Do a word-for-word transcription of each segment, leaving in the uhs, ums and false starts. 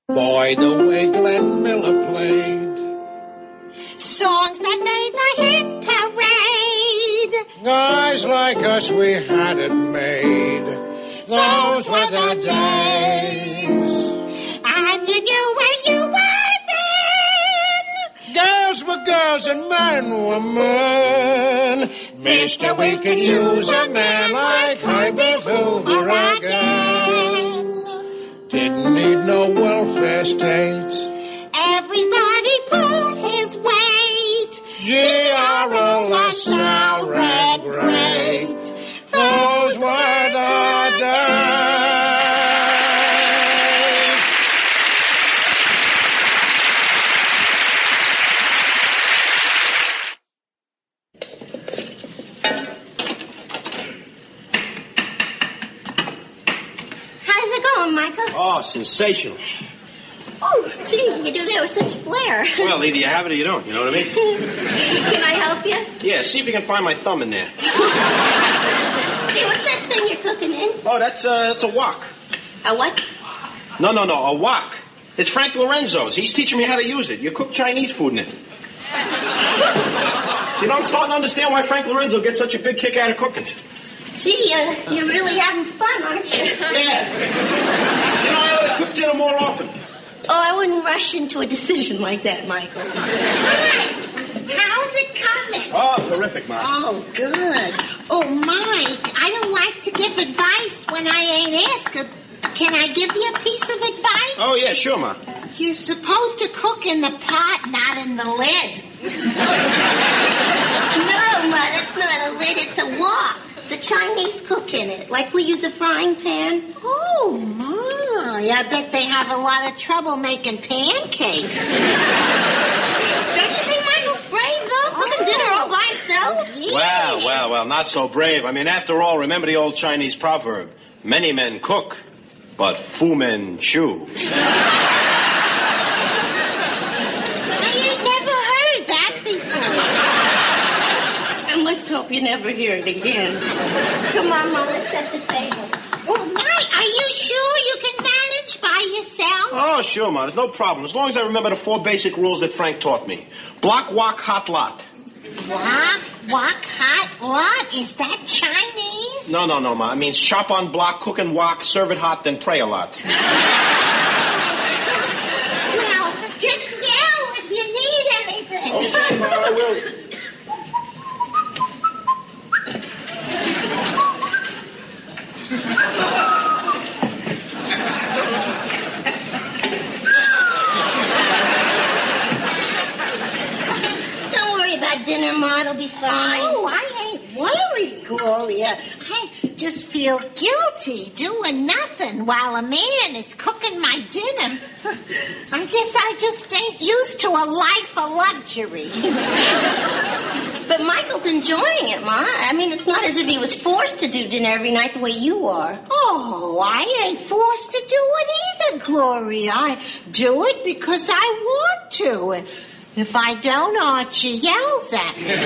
Boy, the way Glenn Miller played. Songs that made the hit parade. Guys like us, we had it made. Those, Those were the days. I knew where you were then. Girls were girls and men were men. Mister, we could use a man like Herbert Hoover again. Didn't need no welfare state. Everybody pulled his weight. G R O LaSalle ran great. Those were the days. How's it going, Michael? Oh, sensational. Oh, gee, you do that with such flair. Well, either you have it or you don't, you know what I mean? Can I help you? Yeah, see if you can find my thumb in there. Hey, what's that thing you're cooking in? Oh, that's, uh, that's a wok. A what? No, no, no, a wok. It's Frank Lorenzo's. He's teaching me how to use it. You cook Chinese food in it. You know, I'm starting to understand why Frank Lorenzo gets such a big kick out of cooking. Gee, uh, you're really having fun, aren't you? Yeah. You know, I ought to cook dinner more often. Oh, I wouldn't rush into a decision like that, Michael. Hi. How's it coming? Oh, terrific, Ma. Oh, good. Oh, Mike, I don't like to give advice when I ain't asked. Can I give you a piece of advice? Oh, yeah, sure, Ma. You're supposed to cook in the pot, not in the lid. No, Ma, that's not a lid, it's a wok. The Chinese cook in it, like we use a frying pan. Oh, my. I bet they have a lot of trouble making pancakes. Don't you think Michael's brave, though? Cooking oh. dinner all by himself? Yeah. Well, well, well, not so brave. I mean, after all, remember the old Chinese proverb. Many men cook, but Fu men chew. I ain't never heard that before. And let's hope you never hear it again. Come on, Mom, let's set the table. Oh, Mike, are you sure you can manage by yourself? Oh, sure, Ma. There's no problem. As long as I remember the four basic rules that Frank taught me. Block, wok, hot, lot. Block, wok, hot, lot? Is that Chinese? No, no, no, Ma. It means chop on block, cook and wok, serve it hot, then pray a lot. Well, just yell if you need anything. Okay, Ma, I will. Don't worry about dinner, Ma. It'll be fine. Oh, I ain't worried, Gloria. I just feel guilty doing nothing while a man is cooking my dinner. I guess I just ain't used to a life of luxury. But Michael's enjoying it, Ma. I mean, it's not as if he was forced to do dinner every night the way you are. Oh, I ain't forced to do it either, Gloria. I do it because I want to. If I don't, Archie yells at me.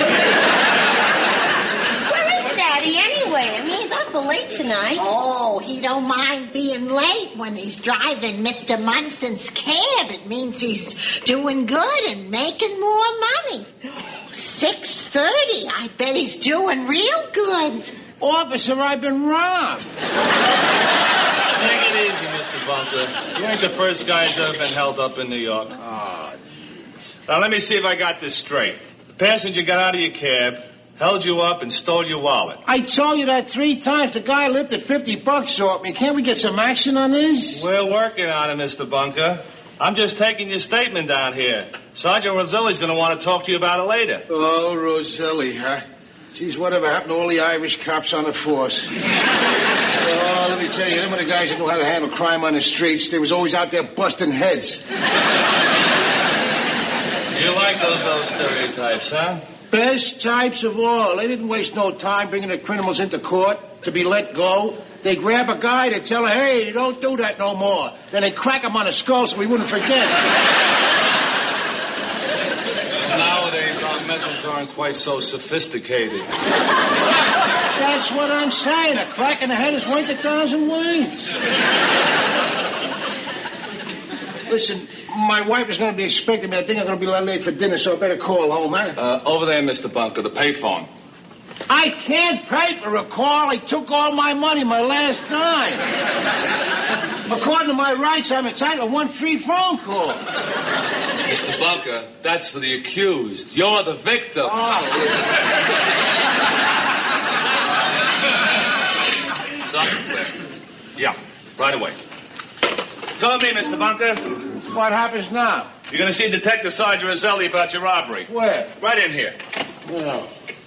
Where is Daddy anyway? I mean, he's awful late tonight. Oh, he don't mind being late when he's driving Mister Munson's cab. It means he's doing good and making more money. six thirty. I bet he's doing real good. Officer, I've been robbed. Take it easy, Mister Bunker. You ain't the first guy who's ever been held up in New York. Oh. Now, let me see if I got this straight. The passenger got out of your cab, held you up, and stole your wallet. I told you that three times. The guy lifted fifty bucks off me. Can't we get some action on this? We're working on it, Mister Bunker. I'm just taking your statement down here. Sergeant Roselli's going to want to talk to you about it later. Oh, Roselli, huh? Geez, whatever happened to all the Irish cops on the force? Oh, let me tell you, them are the guys that know how to handle crime on the streets. They was always out there busting heads. You like those old stereotypes, huh? Best types of all. They didn't waste no time bringing the criminals into court to be let go. They grab a guy to tell her, hey, don't do that no more. Then they crack him on the skull so we wouldn't forget. Nowadays, our methods aren't quite so sophisticated. That's what I'm saying. A crack in the head is worth a thousand words. Listen, my wife is going to be expecting me. I think I'm going to be a little late for dinner, so I better call home, huh? Uh, over there, Mister Bunker, the payphone. I can't pay for a call. He took all my money my last time. According to my rights, I'm entitled to one free phone call. Mister Bunker, that's for the accused. You're the victim. Oh, yeah, right away. Come with me, Mister Bunker. what happens now? You're going to see Detective Sergeant Roselli about your robbery. Where? Right in here. No.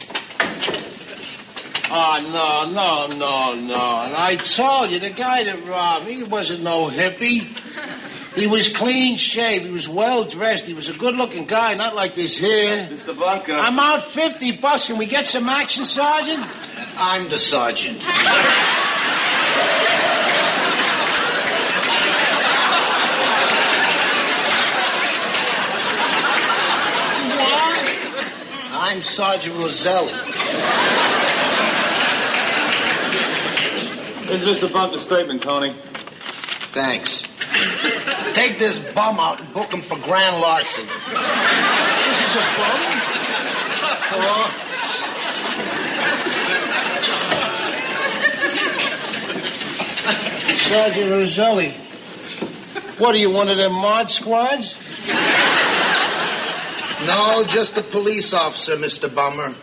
Oh, no, no, no, no. And I told you, the guy that robbed me, he wasn't no hippie. He was clean shaved. He was well dressed. He was a good looking guy, not like this here. Mister Bunker. I'm out fifty bucks. Can we get some action, Sergeant? I'm the sergeant. I'm Sergeant Roselli. Here's Mister Bunker's statement, Tony. Thanks. Take this bum out and book him for grand larceny. This is a bum? Oh. Sergeant Roselli, what are you, one of them mod squads? No, just a police officer, Mister Bummer.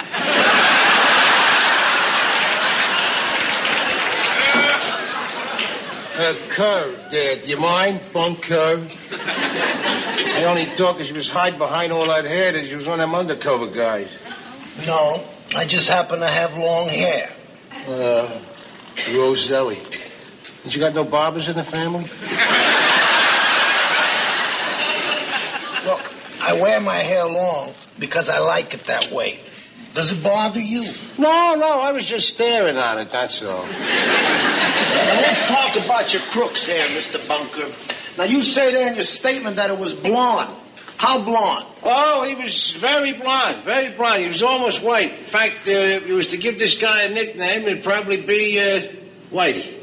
Uh, curve there. Do you mind? Bunk curve. I only thought because she was hiding behind all that hair that she was one of them undercover guys. No, I just happen to have long hair. Uh, Roselli. You got no barbers in the family? Look, I wear my hair long because I like it that way. Does it bother you? No, no, I was just staring at it, that's all. Now, let's talk about your crooks here, Mister Bunker. Now, you say there in your statement that it was blonde. How blonde? Oh, he was very blonde, very blonde. He was almost white. In fact, uh, if you was to give this guy a nickname, it'd probably be uh, Whitey.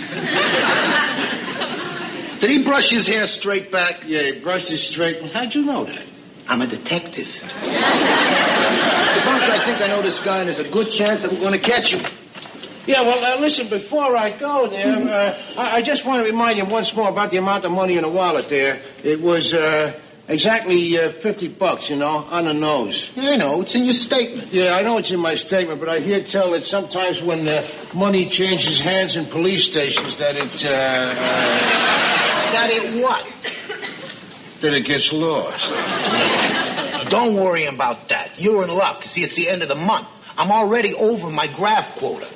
Did he brush his hair straight back? Yeah, he brushed it straight. How'd you know that? I'm a detective. Mister Bunker, I think I know this guy, and there's a good chance that we're going to catch him. Yeah, well, uh, listen, before I go there, uh, I, I just want to remind you once more about the amount of money in the wallet there. It was uh, exactly uh, fifty bucks, you know, on the nose. Yeah, I know. It's in your statement. Yeah, I know it's in my statement, but I hear tell that sometimes when uh, money changes hands in police stations that it... Uh, uh, that it what? That it gets lost. Don't worry about that. You're in luck. See, it's the end of the month. I'm already over my graft quota.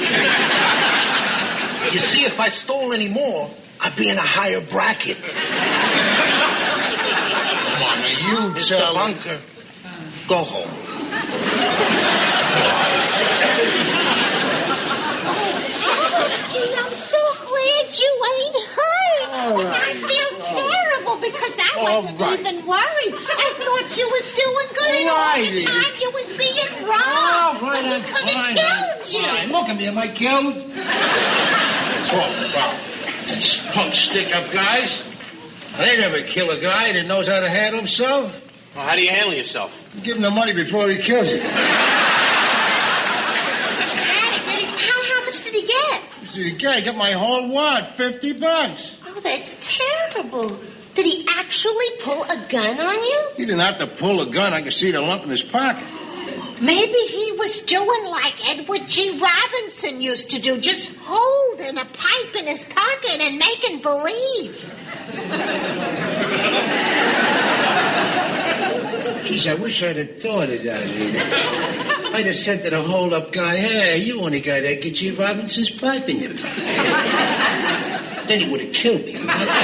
You see, if I stole any more, I'd be in a higher bracket. Come on, now, you Mister tell Bunker, go home. I'm so glad you ain't hurt. All right. I feel terrible because I All wasn't right. even worried. I thought you was doing good and all Right. the time you was being Oh, robbed. right, He could fine. have killed you. Fine. Look at me, am I killed? Oh, wow. These punk stick-up guys. They never kill a guy that knows how to handle himself. Well, how do you handle yourself? Give him the money before he kills you. How, how much did he get? You got, got my whole wad, fifty bucks. Oh, that's terrible. Did he actually pull a gun on you? He didn't have to pull a gun. I could see the lump in his pocket. Maybe he was doing like Edward G. Robinson used to do, just holding a pipe in his pocket and making believe. Geez, I wish I'd have thought of that. I'd have said to the hold-up guy, hey, you only got Edgar G. Robinson's pipe in your pocket. Then he would have killed me.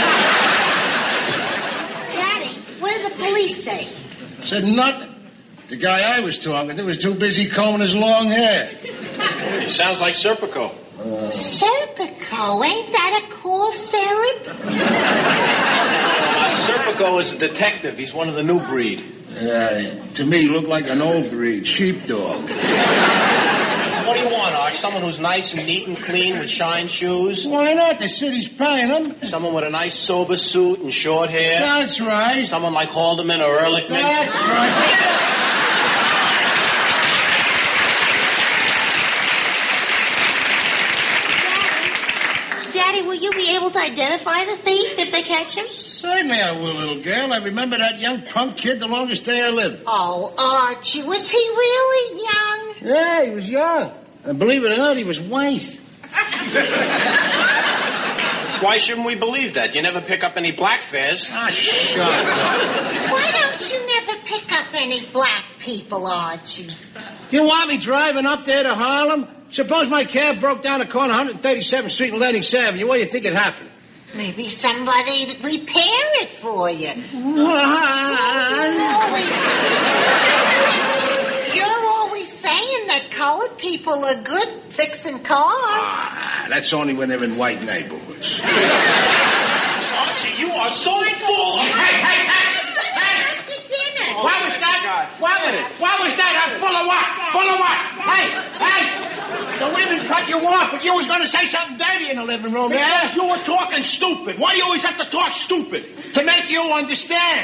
Daddy, what did the police say? Said nothing. The guy I was talking to was too busy combing his long hair. He sounds like Serpico. Uh, Serpico, ain't that a cough syrup? Uh, Serpico is a detective. He's one of the new breed. uh, to me, he looked like an old breed, sheepdog. What do you want, Arch? watch? Someone who's nice and neat and clean with shine shoes? Why not? The city's paying them. Someone with a nice sober suit and short hair? That's right. Someone like Haldeman or Ehrlichman? That's right. Daddy, will you be able to identify the thief if they catch him? Certainly I will, little girl. I remember that young punk kid the longest day I lived. Oh, Archie, was he really young? Yeah, he was young. And believe it or not, he was white. Why shouldn't we believe that? You never pick up any black fares. Ah, shut up. Why don't you never pick up any black people, Archie? Do you want me driving up there to Harlem? Suppose my cab broke down the corner, one thirty-seventh Street and Lenox Avenue. What do you think would happen? Maybe somebody would repair it for you. What? You're always saying that colored people are good fixing cars. Ah, that's only when they're in white neighborhoods. Archie, you are so full of... Hey, hey, hey! What was that? What was it? What was that? I'm full of what? Full of what? Hey, hey! The women cut you off, but you was going to say something dirty in the living room, yeah? Because you were talking stupid. Why do you always have to talk stupid? To make you understand.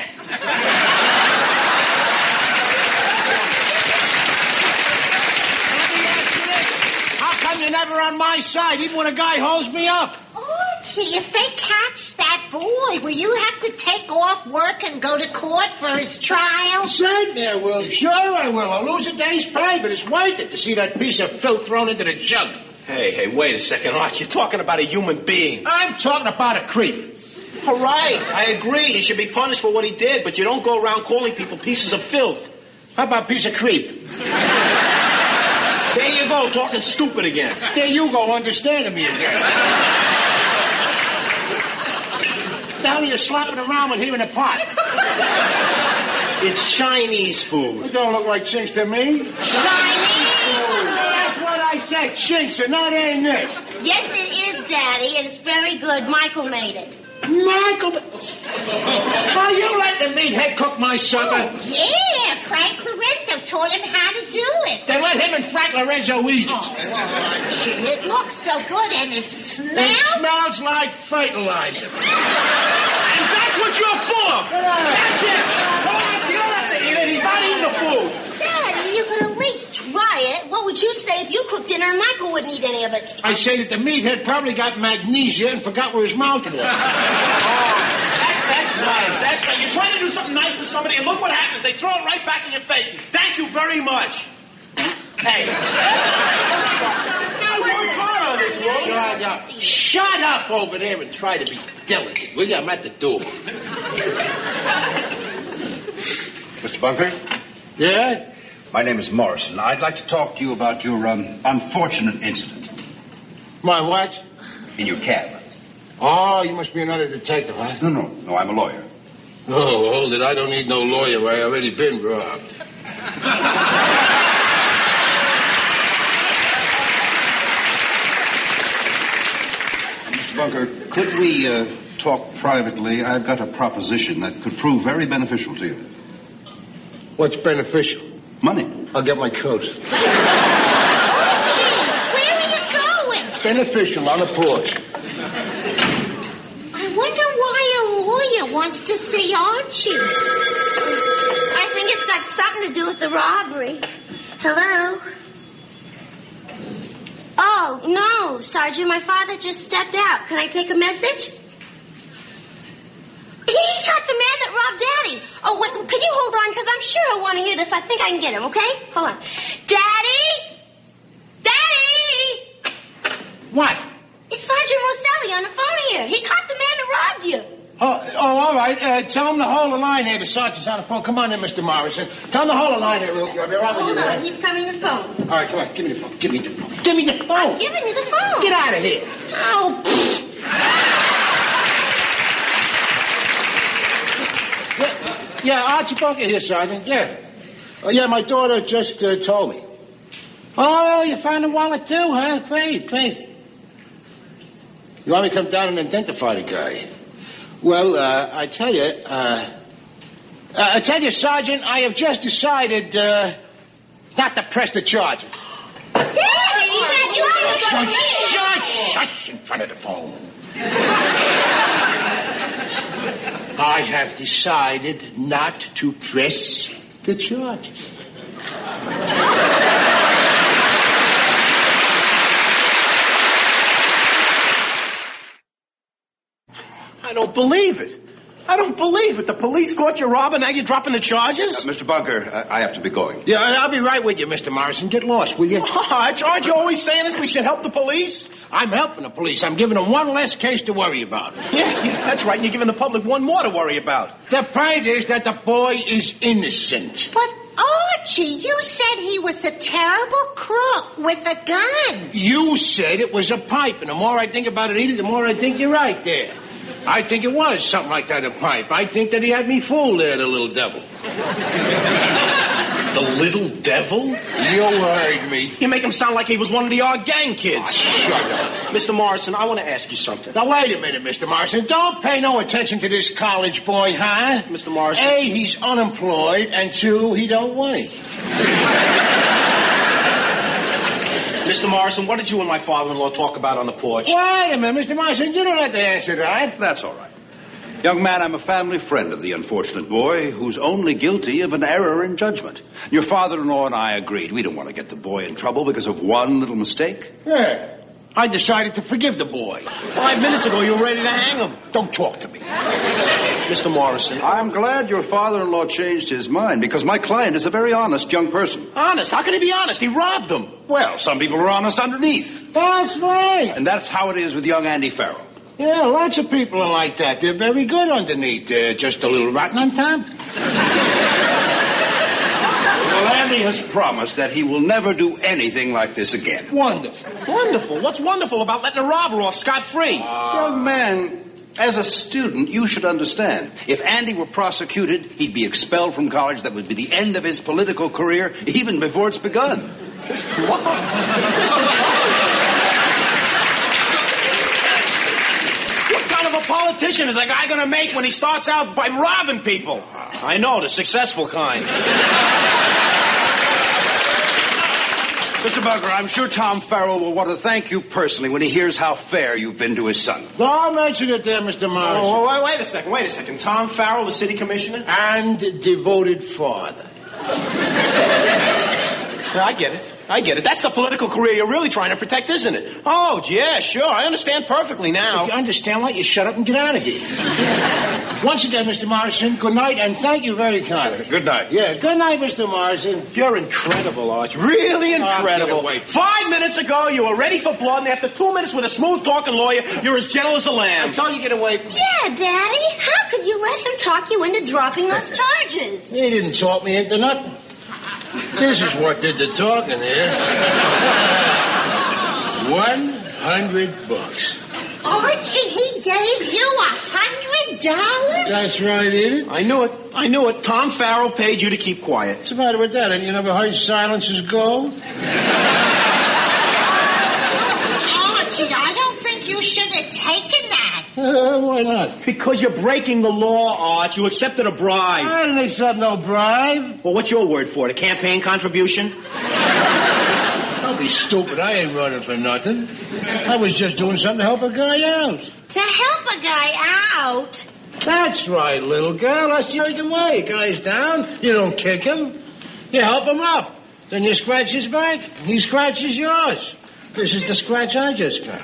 How come you're never on my side, even when a guy holds me up? Archie, if they catch that boy, will you have to take off work and go to court for his trial? Certainly I will. Sure I will. I'll lose a day's pay, but it's worth it to see that piece of filth thrown into the jug. Hey, hey, wait a second, Archie. You're talking about a human being. I'm talking about a creep. All right, I agree. He should be punished for what he did, but you don't go around calling people pieces of filth. How about piece of creep? There you go, talking stupid again. There you go, understanding me again. Now you're slopping around with here in the pot. It's Chinese food. It don't look like chinks to me. Chinese food. That's what I said, chinks, and that ain't it. Yes, it is, Daddy, and it's very good. Michael made it. Michael, are you letting the meathead cook my supper? Oh, yeah, Frank Lorenzo taught him how to do it. Then let him and Frank Lorenzo eat it. Oh, it looks so good, and it smells... It smells like fertilizer. And that's what you're for. That's it. You don't have to eat it. He's not eating the food. Daddy, you could at least try it. What would you say if you cooked dinner and Michael wouldn't eat any of it? I say that the meathead probably got magnesia and forgot where his mountain was. Oh, that's, that's nice. That's nice. You're trying to do something nice for somebody, and look what happens. They throw it right back in your face. Thank you very much. Hey. I work hard on this, Shut up. Shut up over there and try to be delicate, will you? I'm at the door. Mister Bunker? Yeah? My name is Morrison. I'd like to talk to you about your um, unfortunate incident My what? in your cab. Oh, you must be another detective, huh? No, no, no, I'm a lawyer. Oh, hold it. I don't need no lawyer. I already been robbed. Mister Bunker, could we uh, talk privately? I've got a proposition that could prove very beneficial to you. What's beneficial? Money. I'll get my coat. Archie, where are you going? Beneficial on the porch. I wonder why a lawyer wants to see Archie. I think it's got something to do with the robbery. Hello? Oh, no, Sergeant. My father just stepped out. Can I take a message? He got the man that robbed Daddy. Oh, wait, can you hold on? Because I'm sure he'll want to hear this. I think I can get him, okay? Hold on. Daddy? Daddy? What? It's Sergeant Rosselli on the phone here. He caught the man that robbed you. Oh, oh, all right. Uh, tell him to hold the line here. The sergeant's on the phone. Come on in, Mister Morrison. Tell him to hold the line here real quick. I'll be right with Hold you. on. Man. He's coming to the phone. All right, come on. Give me the phone. Give me the phone. Give me the phone. I'm giving you the phone. Get out of here. Oh, pfft. Yeah, yeah, Archie Bunker here, Sergeant. Yeah. Oh, yeah, my daughter just uh, told me. Oh, you found the wallet too, huh? Great, great. You want me to come down and identify the guy? Well, uh, I tell you, uh, uh, I tell you, Sergeant, I have just decided uh, not to press the charges. Daddy, Daddy, what? Shut, shut, shut in front of the phone. I have decided not to press the charges. I don't believe it. I don't believe it. The police caught you robbing, now you're dropping the charges? Uh, Mister Bunker, I, I have to be going. Yeah, I'll be right with you, Mister Morrison. Get lost, will you? Aren't you always saying this? We should help the police? I'm helping the police. I'm giving them one less case to worry about. Yeah, yeah, that's right. And you're giving the public one more to worry about. The point is that the boy is innocent. But, Archie, you said he was a terrible crook with a gun. You said it was a pipe, and the more I think about it, Edith, the more I think you're right there. I think it was something like that, a pipe. I think that he had me fooled there, the little devil. The little devil? You heard me. You make him sound like he was one of the our gang kids. Oh, shut up. Mister Morrison, I want to ask you something. Now, wait a minute, Mister Morrison. Don't pay no attention to this college boy, huh? Mister Morrison. A, he's unemployed, and two, he don't weigh. Mister Morrison, what did you and my father-in-law talk about on the porch? Wait a minute, Mister Morrison. You don't have to answer that. That's all right. Young man, I'm a family friend of the unfortunate boy who's only guilty of an error in judgment. Your father-in-law and I agreed we don't want to get the boy in trouble because of one little mistake. Yeah. I decided to forgive the boy. Five minutes ago, you were ready to hang him. Don't talk to me. Mister Morrison. I'm glad your father-in-law changed his mind because my client is a very honest young person. Honest? How can he be honest? He robbed them. Well, some people are honest underneath. That's right. And that's how it is with young Andy Farrell. Yeah, lots of people are like that. They're very good underneath. They're just a little rotten on top. Well, Andy has promised that he will never do anything like this again. Wonderful. Wonderful? What's wonderful about letting a robber off scot-free? Uh, young man, as a student, you should understand. If Andy were prosecuted, he'd be expelled from college. That would be the end of his political career, even before it's begun. What kind of a politician is a guy going to make when he starts out by robbing people? I know, the successful kind. Mister Bunker, I'm sure Tom Farrell will want to thank you personally when he hears how fair you've been to his son. Don't mention it there, Mister Morrison. Oh, wait, wait a second, wait a second. Tom Farrell, the city commissioner? And devoted father. I get it. I get it. That's the political career you're really trying to protect, isn't it? Oh, yeah, sure. I understand perfectly now. If you understand, why don't you shut up and get out of here? Once again, Mister Morrison, good night, and thank you very kindly. Good night. Yeah, good night, Mister Morrison. You're incredible, Arch. Really incredible. Oh, Five minutes ago, you were ready for blood, and after two minutes with a smooth-talking lawyer, you're as gentle as a lamb. I told you to get away from me. Yeah, Daddy. How could you let him talk you into dropping those charges? He didn't talk me into nothing. This is what did the talking here. One hundred bucks. Archie, he gave you a hundred dollars? That's right, Edith. I knew it. I knew it. Tom Farrell paid you to keep quiet. What's the matter with that? Ain't you never heard silence is gold? Archie, I don't think you should have taken that. Uh, why not? Because you're breaking the law, Arch. You accepted a bribe. I didn't accept no bribe. Well, what's your word for it? A campaign contribution? Don't be stupid. I ain't running for nothing. I was just doing something to help a guy out. To help a guy out? That's right, little girl. That's the only way. Guy's down. You don't kick him. You help him up. Then you scratch his back. He scratches yours. This is the scratch I just got.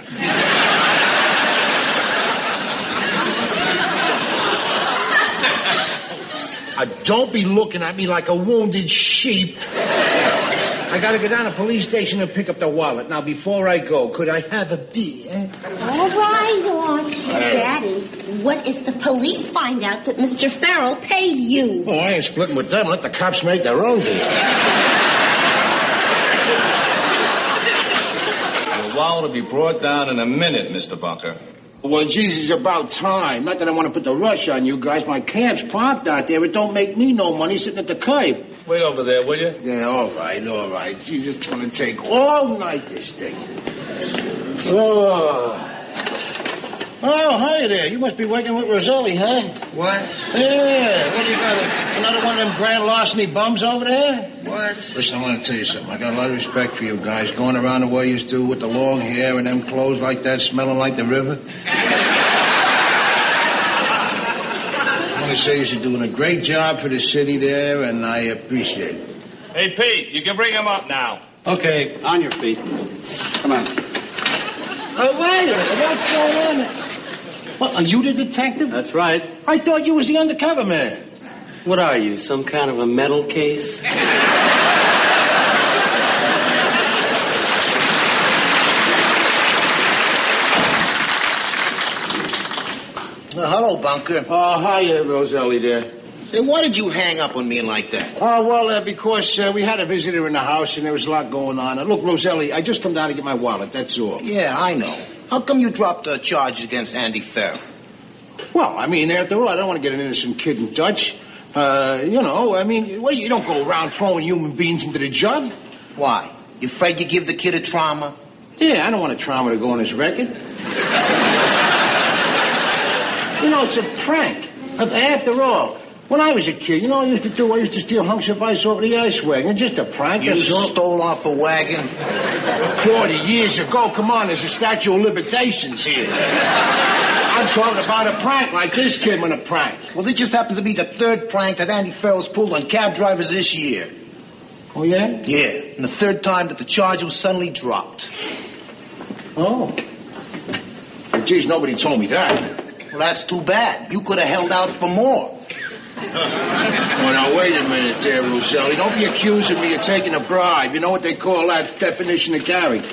Uh, don't be looking at me like a wounded sheep. I gotta go down to the police station and pick up the wallet. Now, before I go, could I have a beer? All right, Archie. Daddy, what if the police find out that Mister Farrell paid you? Oh, I ain't splitting with them. Let the cops make their own deal. Your wallet will be brought down in a minute, Mister Bunker. Well, Jesus, it's about time. Not that I want to put the rush on you guys. My camp's parked out there. It don't make me no money sitting at the curb. Wait over there, will you? Yeah, all right, all right. Jesus, it's going to take all night, this thing. Oh. Oh, hi there. You must be working with Roselli, huh? What? Yeah. What, you got a, another one of them grand larceny bums over there? What? Listen, I want to tell you something. I got a lot of respect for you guys, going around the way you used to with the long hair and them clothes like that, smelling like the river. I want to say you're doing a great job for the city there, and I appreciate it. Hey, Pete, you can bring him up now. Okay, on your feet. Come on. Oh, wait a minute. What's going on? What, are you the detective? That's right. I thought you was the undercover man. What are you, some kind of a metal case? Uh, hello, Bunker. Oh, hiya, Roselli there. Hey, why did you hang up on me like that? Oh, well, uh, because uh, we had a visitor in the house and there was a lot going on. And look, Roselli, I just come down to get my wallet, that's all. Yeah, I know. How come you dropped the charges against Andy Farrell? Well, I mean, after all, I don't want to get an innocent kid in Dutch. Uh, you know, I mean, well, you don't go around throwing human beings into the jug. Why? You afraid you give the kid a trauma? Yeah, I don't want a trauma to go on his record. You know, it's a prank. After all, when I was a kid, you know what I used to do? I used to steal hunks of ice over the ice wagon. Just a prank. You that's all. stole off a wagon? Forty years ago. Come on, there's a statute of limitations here. I'm talking about a prank like this kid went a prank. Well, this just happens to be the third prank that Andy Farrell's pulled on cab drivers this year. Oh, yeah? Yeah, and the third time that the charge was suddenly dropped. Oh. Well, geez, nobody told me that. Well, that's too bad. You could have held out for more. Oh, now, wait a minute there, Roselli. Don't be accusing me of taking a bribe. You know what they call that definition of character.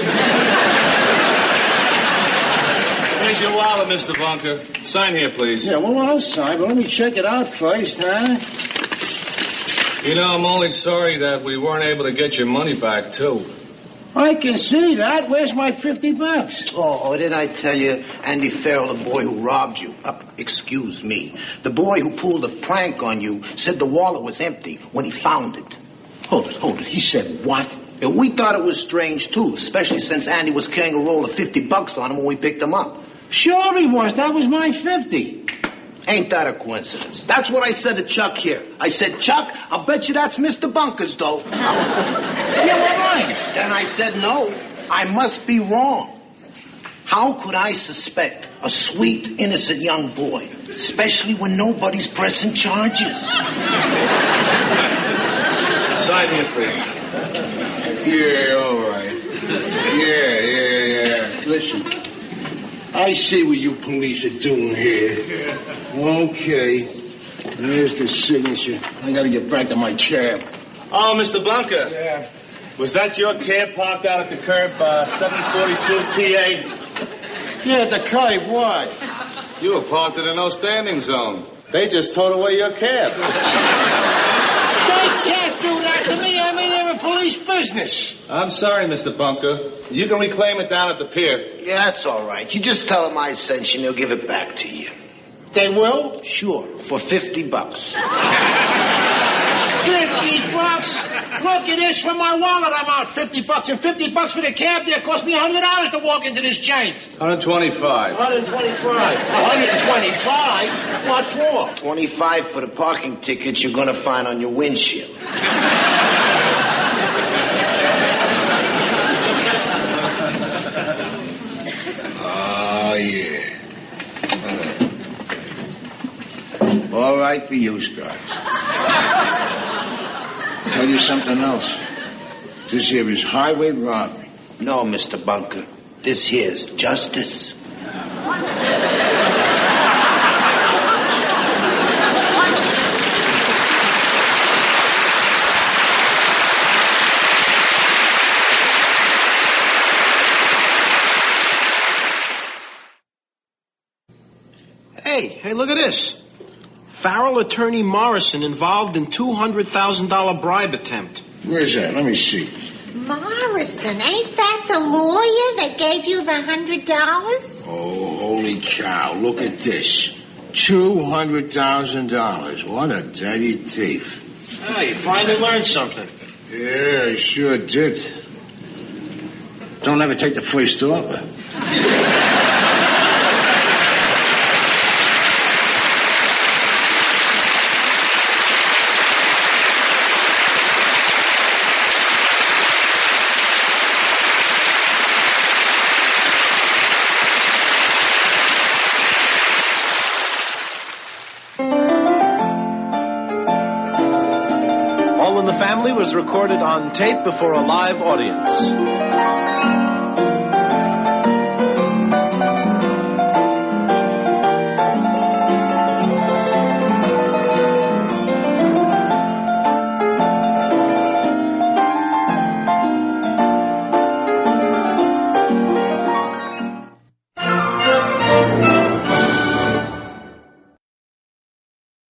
Here's your wallet, Mister Bunker. Sign here, please. Yeah, well, I'll sign, but let me check it out first, huh? You know, I'm only sorry that we weren't able to get your money back, too. I can see that. Where's my fifty bucks? Oh, oh, didn't I tell you, Andy Farrell, the boy who robbed you? Uh, excuse me. The boy who pulled a prank on you said the wallet was empty when he found it. Hold it, hold it. He said what? And we thought it was strange, too, especially since Andy was carrying a roll of fifty bucks on him when we picked him up. Sure he was. That was my fifty. Ain't that a coincidence? That's what I said to Chuck here. I said, Chuck, I'll bet you that's Mister Bunker's dough. Yeah, well, right. Then I said, no, I must be wrong. How could I suspect a sweet, innocent young boy, especially when nobody's pressing charges? Sign here, please. Yeah, all right. Yeah, yeah, yeah. Listen. I see what you police are doing here. Okay. There's the signature. I gotta get back to my cab. Oh, Mister Bunker. Yeah. Was that your cab parked out at the curb, uh, seven forty-two T A? Yeah, the curb, what? You were parked in a no-standing zone. They just towed away your cab. They can't do that to me. I mean, they're in police business. I'm sorry, Mister Bunker. You can reclaim it down at the pier. Yeah, that's all right. You just tell them I sent you and they'll give it back to you. They will? Sure, for fifty bucks. Fifty bucks? Look at this. For my wallet, I'm out fifty bucks. And fifty bucks for the cab there cost me a hundred dollars to walk into this joint. one hundred twenty-five. one hundred twenty-five. one hundred twenty-five? What for? twenty-five for the parking tickets you're going to find on your windshield. Oh, yeah. All right for you, Scott. Tell you something else. This here is highway robbery. No, Mister Bunker. This here's justice. Hey, hey, look at this. Farrell attorney Morrison involved in two hundred thousand dollars bribe attempt. Where's that? Let me see. Morrison, ain't that the lawyer that gave you the hundred dollars? Oh, holy cow. Look at this. two hundred thousand dollars. What a dirty thief. Ah, you finally learned something. Yeah, I sure did. Don't ever take the first offer. and the Family was recorded on tape before a live audience.